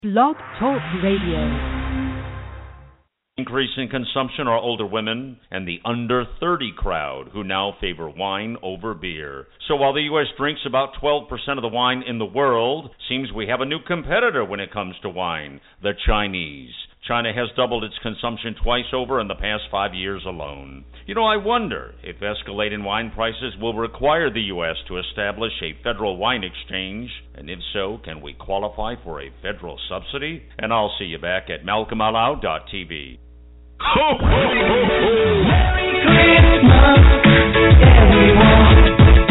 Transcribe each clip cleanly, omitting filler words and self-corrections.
Blog Talk Radio. Increase in consumption are older women and the under 30 crowd who now favor wine over beer. So while the U.S. drinks about 12% of the wine in the world, seems we have a new competitor when it comes to wine, the Chinese. China has doubled its consumption twice over in the past 5 years alone. You know, I wonder if escalating wine prices will require the U.S. to establish a federal wine exchange, and if so, can we qualify for a federal subsidy? And I'll see you back at malcolmallow.tv. Ho, ho, ho, ho! Merry Christmas, everyone!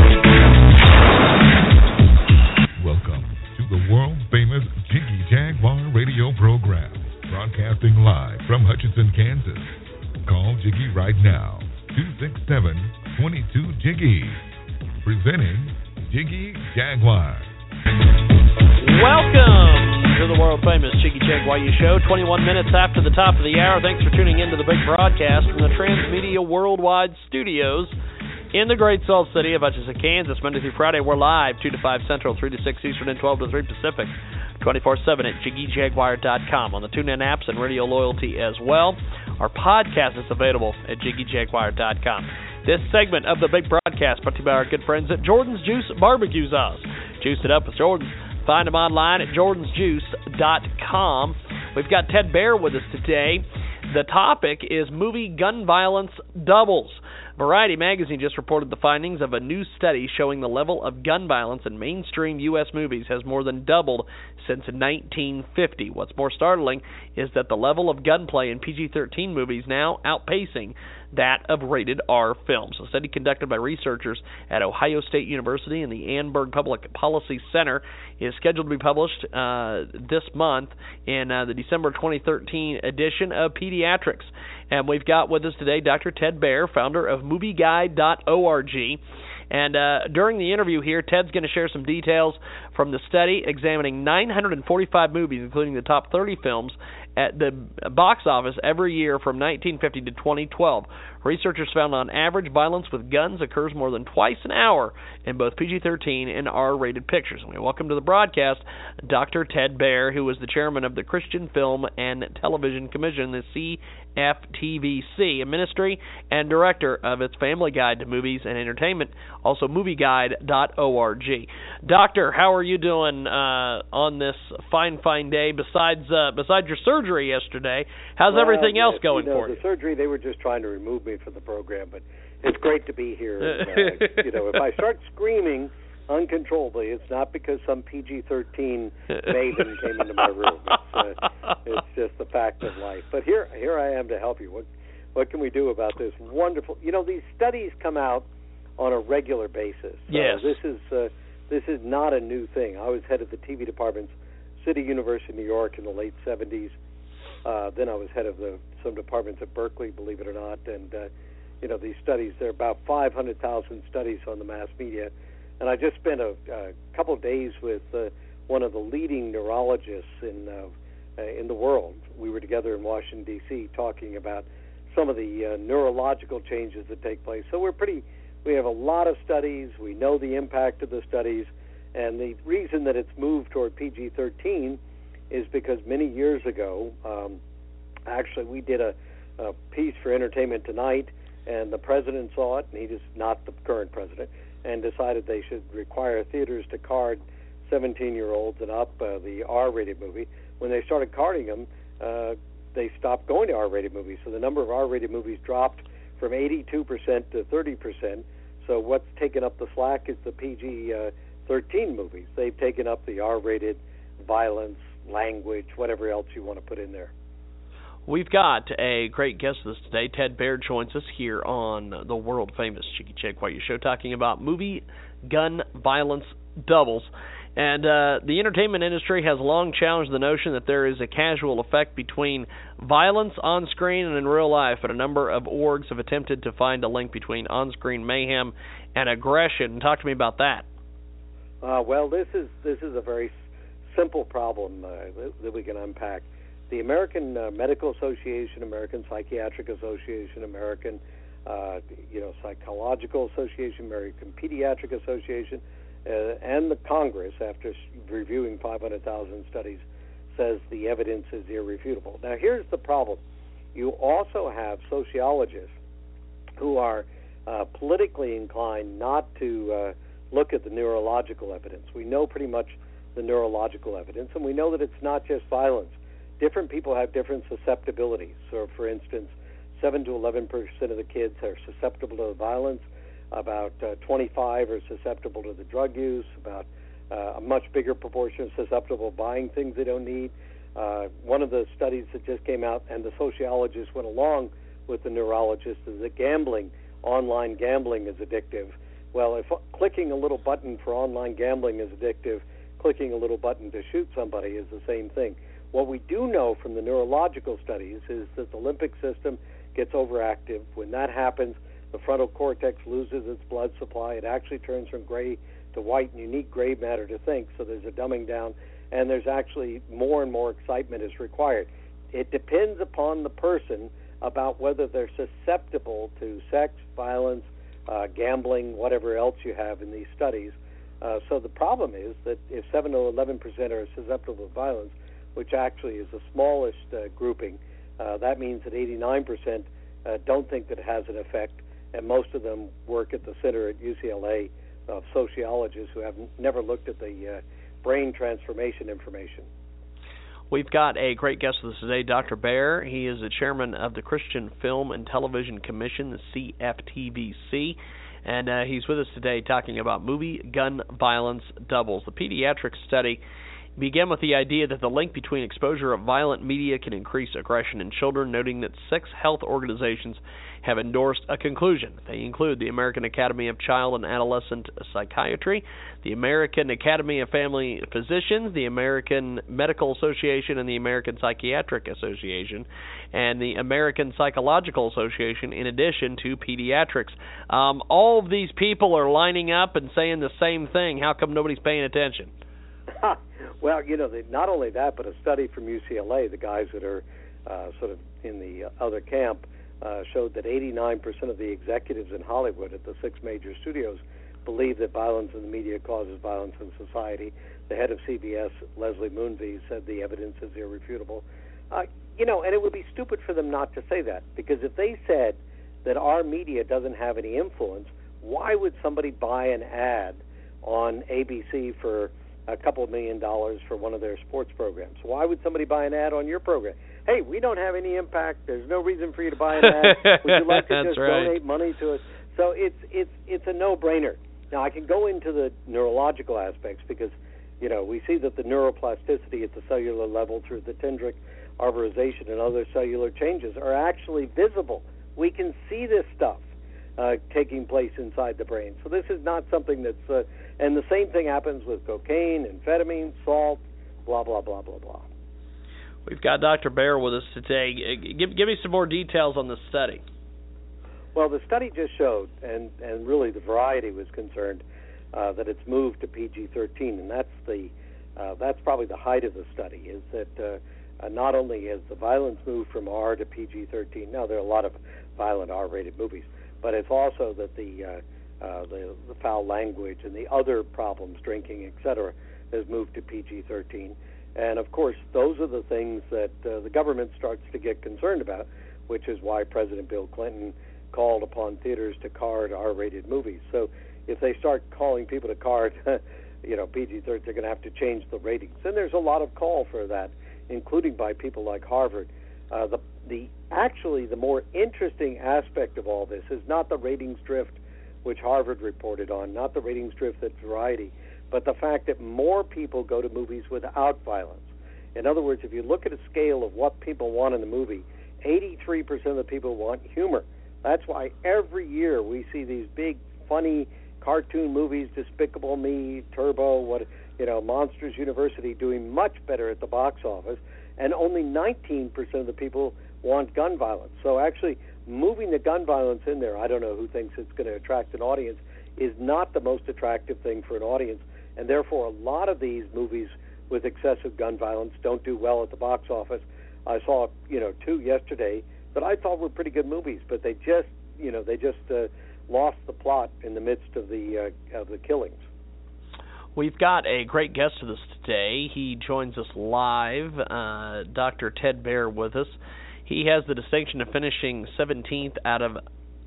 Welcome to the world-famous Jiggy Jaguar radio program, broadcasting live from Hutchinson, Kansas. Call Jiggy right now, 267-22-JIGGY. Presenting Jiggy Jaguar. Welcome to the world-famous Jiggy Jaguar Show, 21 minutes after the top of the hour. Thanks for tuning in to the big broadcast from the Transmedia Worldwide Studios in the great Salt City of Hutchinson, Kansas. Monday through Friday, we're live, 2 to 5 Central, 3 to 6 Eastern, and 12 to 3 Pacific, 24/7 at JiggyJaguar.com, on the TuneIn apps and Radio Loyalty as well. Our podcast is available at JiggyJaguar.com. This segment of the big broadcast brought to you by our good friends at Jordan's Juice Barbecue Sauce. Juice it up with Jordan. Find them online at jordansjuice.com. We've got Ted Baehr with us today. The topic is movie gun violence doubles. Variety magazine just reported the findings of a new study showing the level of gun violence in mainstream U.S. movies has more than doubled since 1950. What's more startling is that the level of gunplay in PG-13 movies now outpacing that of rated R films. A study conducted by researchers at Ohio State University and the Annenberg Public Policy Center is scheduled to be published this month in the December 2013 edition of Pediatrics. And we've got with us today Dr. Ted Baehr, founder of MovieGuide.org. And during the interview here, Ted's going to share some details from the study examining 945 movies, including the top 30 films, at the box office every year from 1950 to 2012. Researchers found on average violence with guns occurs more than twice an hour in both PG-13 and R-rated pictures. And we welcome to the broadcast Dr. Ted Baehr, who is the chairman of the Christian Film and Television Commission, the CFTVC, a ministry and director of its Family Guide to Movies and Entertainment, also MovieGuide.org. Doctor, how are you doing on this fine day besides your surgery yesterday? How's everything else going for you? The surgery, they were just trying to remove me from the program, but it's great to be here. And, if I start screaming uncontrollably, it's not because some PG-13 maiden came into my room. It's just the fact of life. But here I am to help you. What can we do about this wonderful? These studies come out on a regular basis. Yes. This is not a new thing. I was head of the TV departments, City University, New York, in the late 70s. Then I was head of some departments at Berkeley, believe it or not. And these studies, there are about 500,000 studies on the mass media. And I just spent a couple of days with one of the leading neurologists in the world. We were together in Washington, D.C., talking about some of the neurological changes that take place. So we have a lot of studies. We know the impact of the studies. And the reason that it's moved toward PG-13 is because many years ago, actually we did a piece for Entertainment Tonight, and the president saw it, and he is not the current president, and decided they should require theaters to card 17-year-olds and up, the R-rated movie. When they started carding them, they stopped going to R-rated movies. So the number of R-rated movies dropped from 82% to 30%. So what's taken up the slack is the PG-13 movies. They've taken up the R-rated violence, language, whatever else you want to put in there. We've got a great guest with us today. Ted Baehr joins us here on the world-famous Jiggy Jaguar Show, talking about movie gun violence doubles. And the entertainment industry has long challenged the notion that there is a causal effect between violence on screen and in real life, and a number of orgs have attempted to find a link between on-screen mayhem and aggression. Talk to me about that. Well, this is a very simple problem that we can unpack. The American Medical Association, American Psychiatric Association, American Psychological Association, American Pediatric Association, and the Congress, after reviewing 500,000 studies, says the evidence is irrefutable. Now, here's the problem. You also have sociologists who are politically inclined not to look at the neurological evidence. We know pretty much the neurological evidence, and we know that it's not just violence. Different people have different susceptibilities. So, for instance, 7 to 11% of the kids are susceptible to violence. About 25 are susceptible to the drug use. About a much bigger proportion are susceptible to buying things they don't need. One of the studies that just came out, and the sociologists went along with the neurologists, is that online gambling is addictive. Well, if clicking a little button for online gambling is addictive, clicking a little button to shoot somebody is the same thing. What we do know from the neurological studies is that the limbic system gets overactive. When that happens, the frontal cortex loses its blood supply. It actually turns from gray to white, and you need gray matter to think, so there's a dumbing down, and there's actually more and more excitement is required. It depends upon the person about whether they're susceptible to sex, violence, gambling, whatever else you have in these studies. So the problem is that if 7 to 11% are susceptible to violence, which actually is the smallest grouping, that means that 89% don't think that it has an effect, and most of them work at the center at UCLA of sociologists who have never looked at the brain transformation information. We've got a great guest with us today, Dr. Baer. He is the chairman of the Christian Film and Television Commission, the CFTVC, and he's with us today talking about movie gun violence doubles. The pediatric study began with the idea that the link between exposure of violent media can increase aggression in children, noting that 6 health organizations have endorsed a conclusion. They include the American Academy of Child and Adolescent Psychiatry, the American Academy of Family Physicians, the American Medical Association, and the American Psychiatric Association, and the American Psychological Association, in addition to pediatrics. All of these people are lining up and saying the same thing. How come nobody's paying attention? Well, not only that, but a study from UCLA, the guys that are sort of in the other camp, showed that 89% of the executives in Hollywood at the 6 major studios believe that violence in the media causes violence in society. The head of CBS, Leslie Moonves, said the evidence is irrefutable. And it would be stupid for them not to say that, because if they said that our media doesn't have any influence, why would somebody buy an ad on ABC for a couple of $1 million for one of their sports programs? Why would somebody buy an ad on your program? Hey, we don't have any impact. There's no reason for you to buy an ad. Would you like to just donate money to us? So it's a no-brainer. Now, I can go into the neurological aspects because, we see that the neuroplasticity at the cellular level through the dendritic arborization and other cellular changes are actually visible. We can see this stuff taking place inside the brain. So this is not something that's and the same thing happens with cocaine, amphetamine, salt, blah, blah, blah, blah, blah. We've got Dr. Baer with us today. Give me some more details on this study. Well, the study just showed, and really the variety was concerned, that it's moved to PG-13, and that's probably the height of the study, is that not only has the violence moved from R to PG-13, now there are a lot of violent R-rated movies, but it's also that the foul language and the other problems, drinking, etc., has moved to PG-13. And, of course, those are the things that the government starts to get concerned about, which is why President Bill Clinton called upon theaters to card R-rated movies. So if they start calling people to card, PG-13, they're going to have to change the ratings. And there's a lot of call for that, including by people like Harvard. Actually, the more interesting aspect of all this is not the ratings drift, which Harvard reported on, not the ratings drift at Variety, but the fact that more people go to movies without violence. In other words, if you look at a scale of what people want in the movie, 83% of the people want humor. That's why every year we see these big, funny cartoon movies, Despicable Me, Turbo, Monsters University, doing much better at the box office, and only 19% of the people want gun violence. So actually, moving the gun violence in there, I don't know who thinks it's going to attract an audience, is not the most attractive thing for an audience, and therefore a lot of these movies with excessive gun violence don't do well at the box office. I saw, 2 yesterday that I thought were pretty good movies, but they just lost the plot in the midst of the killings. We've got a great guest with us today. He joins us live, Dr. Ted Baehr with us. He has the distinction of finishing 17th out of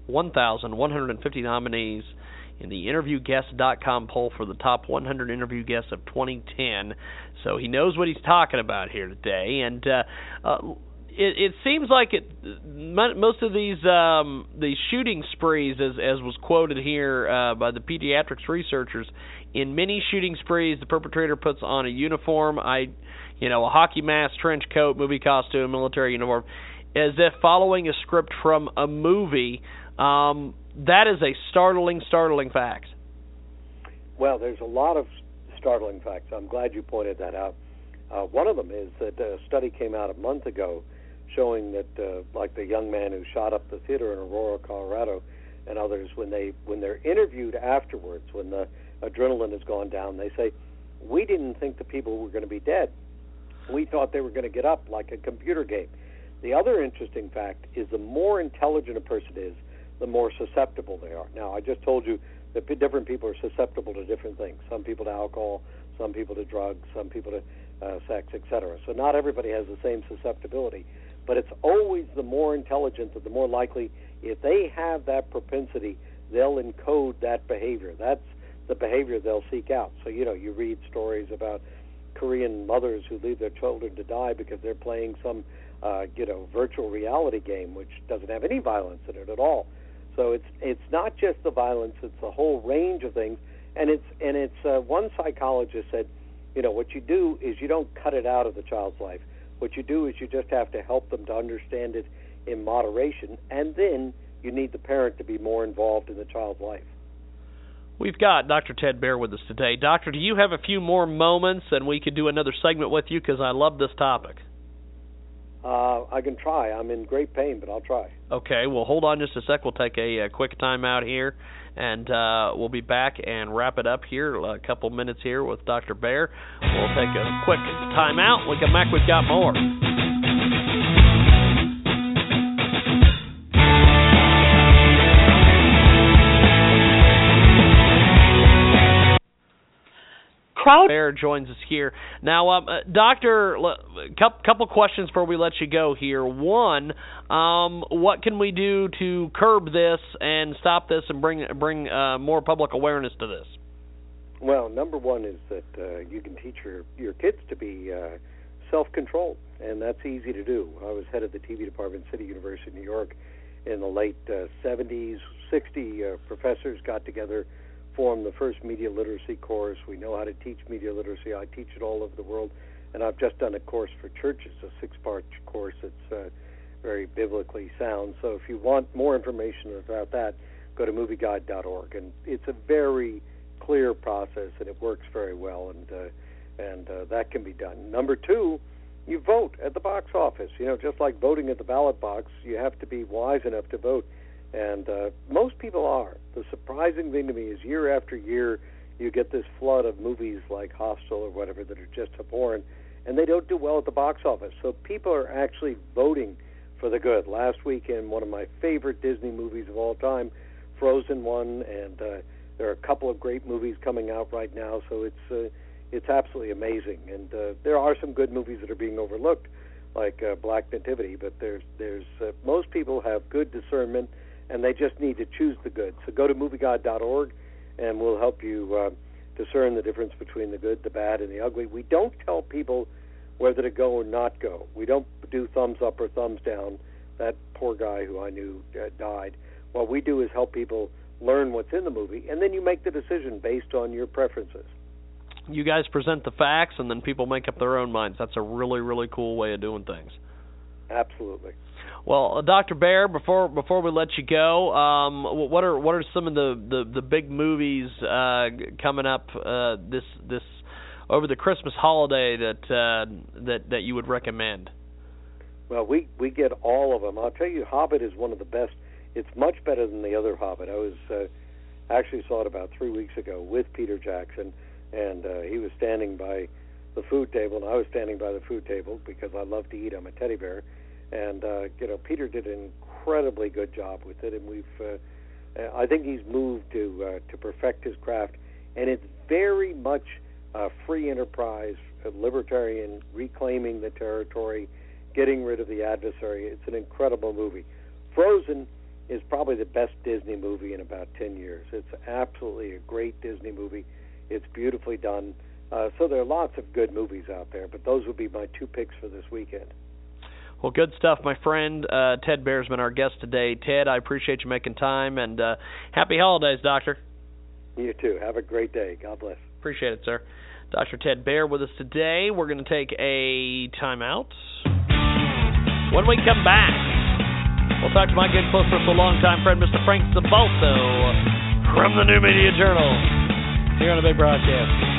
1,150 nominees in the InterviewGuest.com poll for the top 100 interview guests of 2010. So he knows what he's talking about here today. And it seems like most of these shooting sprees, as was quoted here by the pediatrics researchers, in many shooting sprees, the perpetrator puts on a uniform, a hockey mask, trench coat, movie costume, military uniform, as if following a script from a movie. That is a startling fact. Well, there's a lot of startling facts. I'm glad you pointed that out. One of them is that a study came out a month ago showing that, like the young man who shot up the theater in Aurora, Colorado, and others, when they're interviewed afterwards, when the adrenaline has gone down, they say, we didn't think the people were going to be dead. We thought they were going to get up like a computer game. The other interesting fact is the more intelligent a person is, the more susceptible they are. Now, I just told you that different people are susceptible to different things. Some people to alcohol, some people to drugs, some people to sex, etc. So not everybody has the same susceptibility. But it's always the more intelligent that the more likely, if they have that propensity, they'll encode that behavior. That's the behavior they'll seek out. So, you read stories about Korean mothers who leave their children to die because they're playing some, virtual reality game, which doesn't have any violence in it at all. So it's not just the violence; it's the whole range of things. And it's one psychologist said, what you do is you don't cut it out of the child's life. What you do is you just have to help them to understand it in moderation, and then you need the parent to be more involved in the child's life. We've got Dr. Ted Baehr with us today. Doctor, do you have a few more moments and we could do another segment with you, because I love this topic? I can try. I'm in great pain, but I'll try. Okay, well, hold on just a sec. We'll take a quick time out here, and we'll be back and wrap it up here, a couple minutes here with Dr. Baehr. We'll take a quick time out. When we come back, we've got more. Baehr joins us here. Now, Doctor, couple questions before we let you go here. One, what can we do to curb this and stop this and bring more public awareness to this? Well, number one is that you can teach your kids to be self-controlled, and that's easy to do. I was head of the TV department at City University of New York in the late 70s. 60 professors got together, formed the first media literacy course. We know how to teach media literacy. I teach it all over the world, and I've just done a course for churches, a 6-part course that's very biblically sound. So if you want more information about that, go to movieguide.org, and it's a very clear process, and it works very well, and that can be done. Number two, you vote at the box office. Just like voting at the ballot box, you have to be wise enough to vote. And most people are. The surprising thing to me is year after year you get this flood of movies like Hostel or whatever that are just abhorrent, and they don't do well at the box office. So people are actually voting for the good. Last weekend, one of my favorite Disney movies of all time, Frozen won, and there are a couple of great movies coming out right now, so it's absolutely amazing. And there are some good movies that are being overlooked, like Black Nativity, but there's most people have good discernment, and they just need to choose the good. So go to movieguide.org, and we'll help you discern the difference between the good, the bad, and the ugly. We don't tell people whether to go or not go. We don't do thumbs up or thumbs down. That poor guy who I knew died. What we do is help people learn what's in the movie, and then you make the decision based on your preferences. You guys present the facts, and then people make up their own minds. That's a really, really cool way of doing things. Absolutely. Well, Dr. Baehr, before we let you go, what are some of the big movies coming up this over the Christmas holiday that you would recommend? Well, we get all of them. I'll tell you, Hobbit is one of the best. It's much better than the other Hobbit. I was actually saw it about 3 weeks ago with Peter Jackson, and he was standing by the food table, and I was standing by the food table because I love to eat. I'm a teddy bear. And Peter did an incredibly good job with it, and I think he's moved to perfect his craft, and it's very much free enterprise, libertarian, reclaiming the territory, getting rid of the adversary. It's an incredible movie. Frozen is probably the best Disney movie in about 10 years. It's absolutely a great Disney movie. It's beautifully done. So there are lots of good movies out there, but those would be my two picks for this weekend. Well, good stuff, my friend. Ted Baersman, our guest today. Ted, I appreciate you making time, and happy holidays, Doctor. You too. Have a great day. God bless. Appreciate it, sir. Dr. Ted Baer with us today. We're going to take a timeout. When we come back, we'll talk to my good, close, personal, longtime friend, Mr. Frank Zabalto from the New Media Journal, here on the Big Broadcast.